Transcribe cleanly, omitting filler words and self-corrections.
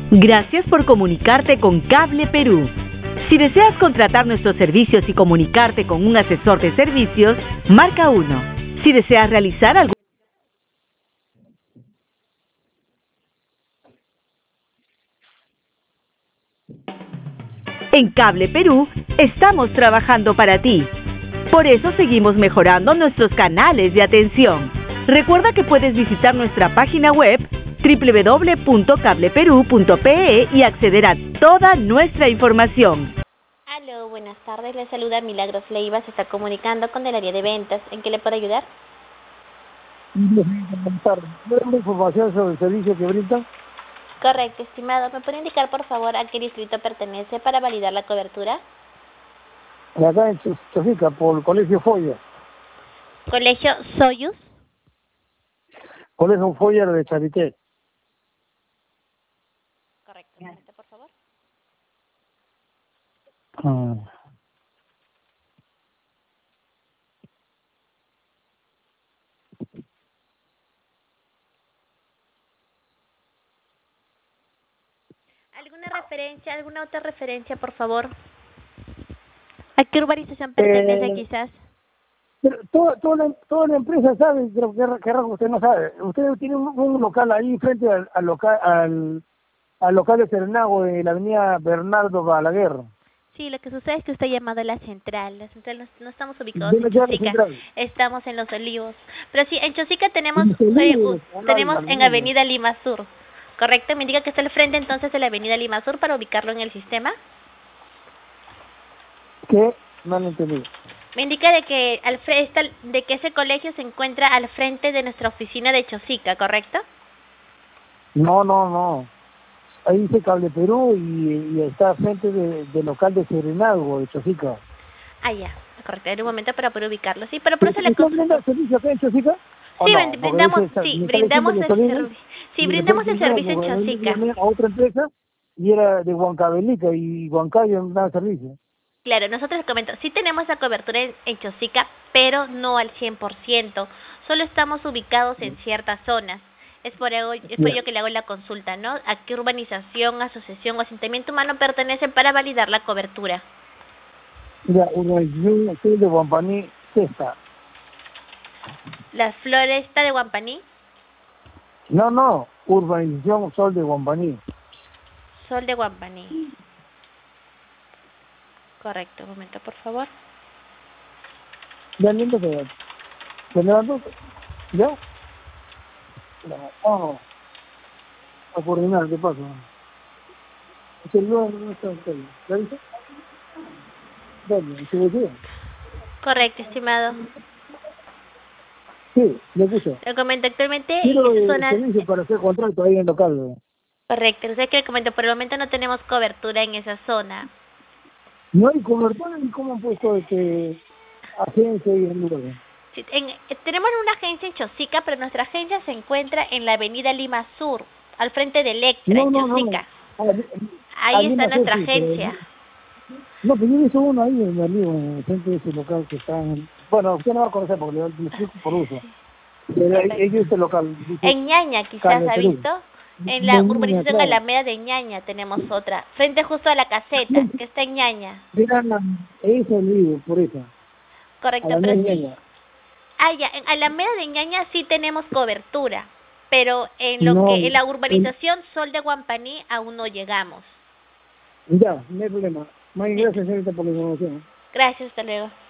Gracias por comunicarte con Cable Perú. Si deseas contratar nuestros servicios y comunicarte con un asesor de servicios, marca 1. Si deseas realizar algún... En Cable Perú estamos trabajando para ti. Por eso seguimos mejorando nuestros canales de atención. Recuerda que puedes visitar nuestra página web www.cableperú.pe y acceder a toda nuestra información. Aló, buenas tardes. Le saluda Milagros Leiva. Se está comunicando con el área de ventas. ¿En qué le puedo ayudar? Buenas tardes. ¿Me información sobre el servicio que brindan? Correcto, estimado. ¿Me puede indicar, por favor, a qué distrito pertenece para validar la cobertura? Acá en Chosica, por el Colegio Foyer. Colegio Soyuz. Colegio Foyer de Charité. Correcto, un momento, por favor. ¿Alguna referencia, alguna otra referencia, por favor? ¿A qué urbanización pertenece, quizás? Toda la empresa sabe, creo que raro usted no sabe. Usted tiene un local ahí frente al local de Serenago de la avenida Bernardo Balaguer. Sí, lo que sucede es que usted ha llamado a la central. La central no estamos ubicados ¿Dónde en queda la Chosica, central? estamos en Los Olivos. Pero sí, en Chosica tenemos En Los Olivos, tenemos en Avenida. Avenida Lima Sur. ¿Correcto? Me indica que está al frente entonces de la Avenida Lima Sur para ubicarlo en el sistema. ¿Qué? No lo entendí. Me indica de que de que ese colegio se encuentra al frente de nuestra oficina de Chosica, ¿correcto? No. Ahí dice Cable Perú y está frente del local de Serenago de Chosica. Ah, ya, correcto. En un momento para poder ubicarlo. Sí, pero por eso le... ¿Están viendo el servicio acá en Chosica? Sí, brindamos el servicio en Chosica. A otra empresa y era de Huancavelica y Huancayo no daba servicio. Claro, nosotros les comento, sí tenemos la cobertura en Chosica, pero no al 100%. Solo estamos ubicados en ciertas zonas. Es por ello que le hago la consulta, ¿no? ¿A qué urbanización, asociación o asentamiento humano pertenecen para validar la cobertura? Ya, urbanización de Huampaní, Cesta. ¿La Floresta de Huampaní? No, urbanización Sol de Huampaní. Sol de Huampaní. Correcto, un momento, por favor. ¿Ya lindo que ¿te levanto? ¿Ya? No. A coordinar, ¿qué pasa? El celular no está en tele. ¿Ya viste? Dale, ¿se decía? Correcto, estimado. Sí, le escucho. Le comento actualmente Quiero en esa zona... servicio para hacer contrato ahí en el local. Correcto, entonces que le comento, por el momento no tenemos cobertura en esa zona. No hay cobertura ni cómo han puesto agencia y el lugar. Sí, tenemos una agencia en Chosica, pero nuestra agencia se encuentra en la avenida Lima Sur, al frente de Electra, en Chosica. Ahí está nuestra agencia. No, pues yo he visto uno ahí en el libro, en el frente de ese local que está en... Bueno, usted no va a conocer porque lo explico por uso. Ellos este local. Dice, en Ñaña quizás ha visto. En la urbanización claro. Alameda de Ñaña tenemos otra. Frente justo a la caseta, que está en Ñaña. Ese el libro, por eso. Correcto, pero sí. Ah, ya, en Alameda de Ñaña sí tenemos cobertura. Pero en en la urbanización Sol de Huampaní aún no llegamos. Ya, no hay problema. Muy gracias, señorita, por la información. Gracias, hasta luego.